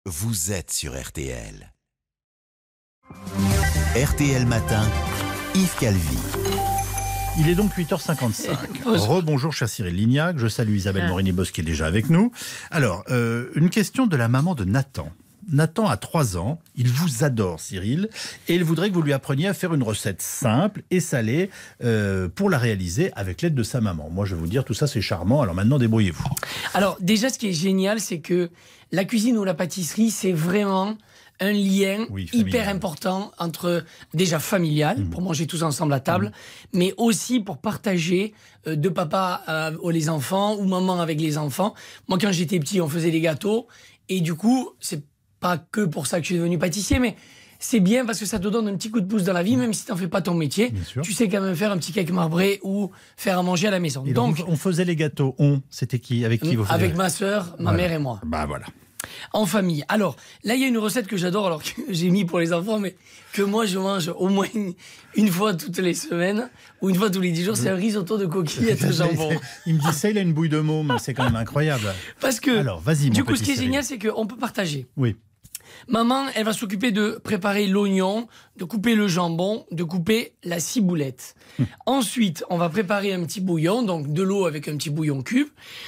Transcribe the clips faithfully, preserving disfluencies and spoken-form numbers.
vous êtes sur R T L. R T L Matin, Yves Calvi. Il est donc huit heures cinquante-cinq. Rebonjour cher Cyril Lignac, je salue Isabelle Morini-Bosse qui est déjà avec nous. Alors, euh, une question de la maman de Nathan. Nathan a trois ans, il vous adore Cyril, et il voudrait que vous lui appreniez à faire une recette simple et salée euh, pour la réaliser avec l'aide de sa maman. Moi je vais vous dire, tout ça c'est charmant, alors maintenant débrouillez-vous. Alors déjà ce qui est génial, c'est que la cuisine ou la pâtisserie, c'est vraiment un lien oui, hyper important entre, déjà familial, mmh. pour manger tous ensemble à table, mmh. mais aussi pour partager euh, de papa euh, les enfants ou maman avec les enfants. Moi quand j'étais petit, on faisait des gâteaux, et du coup, c'est pas que pour ça que je suis devenu pâtissier, mais c'est bien parce que ça te donne un petit coup de pouce dans la vie, même si tu n'en fais pas ton métier. Tu sais quand même faire un petit cake marbré ou faire à manger à la maison. Et donc, donc, on faisait les gâteaux. On, c'était qui? Avec qui vous faisiez? Avec ma sœur, ma voilà. mère et moi. Bah voilà. En famille. Alors, là, il y a une recette que j'adore, alors que j'ai mis pour les enfants, mais que moi, je mange au moins une, une fois toutes les semaines, ou une fois tous les dix jours, c'est un risotto de coquillettes de jambon. Il me dit ça, il a une bouille de môme, c'est quand même incroyable. Parce que, alors, vas-y, du coup, ce qui est génial, c'est qu'on peut partager. Oui. Maman, elle va s'occuper de préparer l'oignon, de couper le jambon, de couper la ciboulette. Hum. Ensuite, on va préparer un petit bouillon, donc de l'eau avec un petit bouillon cube.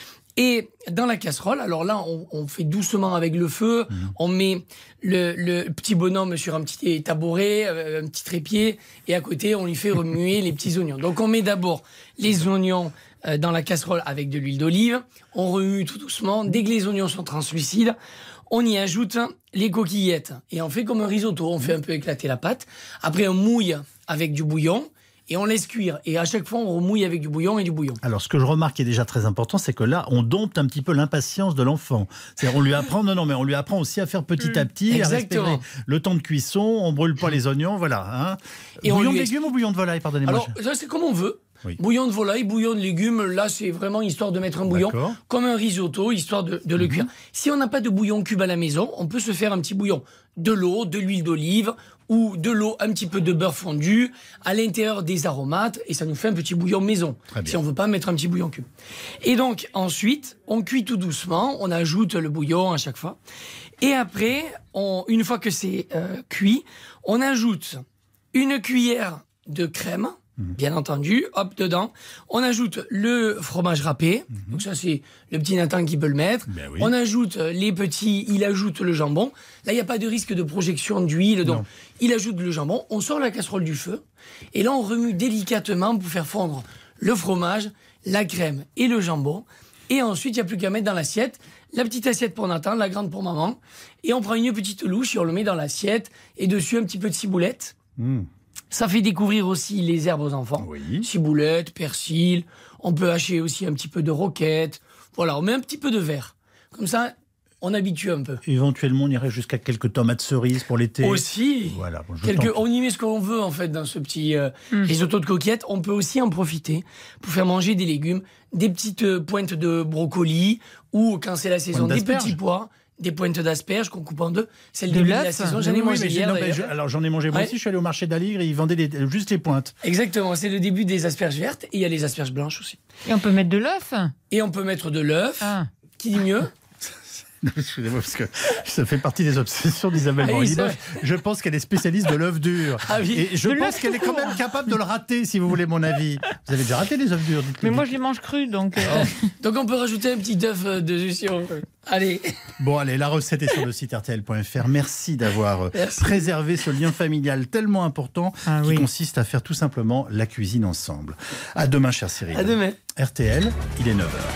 Et dans la casserole, alors là, on, on fait doucement avec le feu, mmh. on met le, le petit bonhomme sur un petit tabouret, un petit trépied, et à côté, on lui fait remuer les petits oignons. Donc on met d'abord les oignons euh, dans la casserole avec de l'huile d'olive, on remue tout doucement. Dès que les oignons sont translucides, on y ajoute les coquillettes, et on fait comme un risotto, on fait un peu éclater la pâte. Après, on mouille avec du bouillon, et on laisse cuire. Et à chaque fois, on remouille avec du bouillon et du bouillon. Alors, ce que je remarque qui est déjà très important, c'est que là, on dompte un petit peu l'impatience de l'enfant. C'est-à-dire, on lui apprend, non, non, mais on lui apprend aussi à faire petit à petit, exactement. À respecter le temps de cuisson, on brûle pas les oignons, voilà. Hein. Et bouillon de légumes explique... ou bouillon de volaille, pardonnez-moi. Alors, ça, c'est comme on veut. Oui. Bouillon de volaille, bouillon de légumes, là c'est vraiment histoire de mettre un bouillon comme un risotto, histoire de, de le mmh. cuire. Si on n'a pas de bouillon cube à la maison, on peut se faire un petit bouillon de l'eau, de l'huile d'olive ou de l'eau, un petit peu de beurre fondu, à l'intérieur des aromates, et ça nous fait un petit bouillon maison, si on ne veut pas mettre un petit bouillon cube. Et donc ensuite, on cuit tout doucement, on ajoute le bouillon à chaque fois, et après, on, une fois que c'est euh, cuit, on ajoute une cuillère de crème, bien entendu, hop, dedans. On ajoute le fromage râpé. Mmh. Donc ça, c'est le petit Nathan qui peut le mettre. Ben oui. On ajoute les petits, il ajoute le jambon. Là, il n'y a pas de risque de projection d'huile. Donc, non. il ajoute le jambon. On sort la casserole du feu. Et là, on remue délicatement pour faire fondre le fromage, la crème et le jambon. Et ensuite, il n'y a plus qu'à mettre dans l'assiette. La petite assiette pour Nathan, la grande pour maman. Et on prend une petite louche et on le met dans l'assiette. Et dessus, un petit peu de ciboulette. Mmh. Ça fait découvrir aussi les herbes aux enfants. Oui. Ciboulette, persil. On peut hacher aussi un petit peu de roquette. Voilà, on met un petit peu de verre. Comme ça, on habitue un peu. Éventuellement, on irait jusqu'à quelques tomates cerises pour l'été. Aussi. Voilà. Bon, quelques, on y met ce qu'on veut, en fait, dans ce petit euh, mmh. risotto de coquillettes. On peut aussi en profiter pour faire manger des légumes, des petites euh, pointes de brocoli, ou, quand c'est la saison, des petits pois. Des pointes d'asperges qu'on coupe en deux. C'est le de début de la saison. J'en ai oui, mangé hier, non, je, alors j'en ai mangé moi ouais. aussi. Je suis allé au marché d'Aligre et ils vendaient les, juste les pointes. Exactement. C'est le début des asperges vertes et il y a les asperges blanches aussi. Et on peut mettre de l'œuf. Et on peut mettre de l'œuf. Ah. Qui dit mieux? Excusez-moi, parce que ça fait partie des obsessions d'Isabelle ah, oui, Je pense qu'elle est spécialiste de l'œuf dur. Ah, oui. Et je de pense qu'elle est quand même capable de le rater, si vous voulez mon avis. Vous avez déjà raté les œufs durs? Mais moi, je les mange crus, donc... Euh... donc on peut rajouter un petit œuf dessus si on veut. Allez. Bon, allez, la recette est sur le site R T L point F R. Merci d'avoir Merci. préservé ce lien familial tellement important ah, qui oui. consiste à faire tout simplement la cuisine ensemble. À demain, cher Cyril. À demain. R T L, il est neuf heures.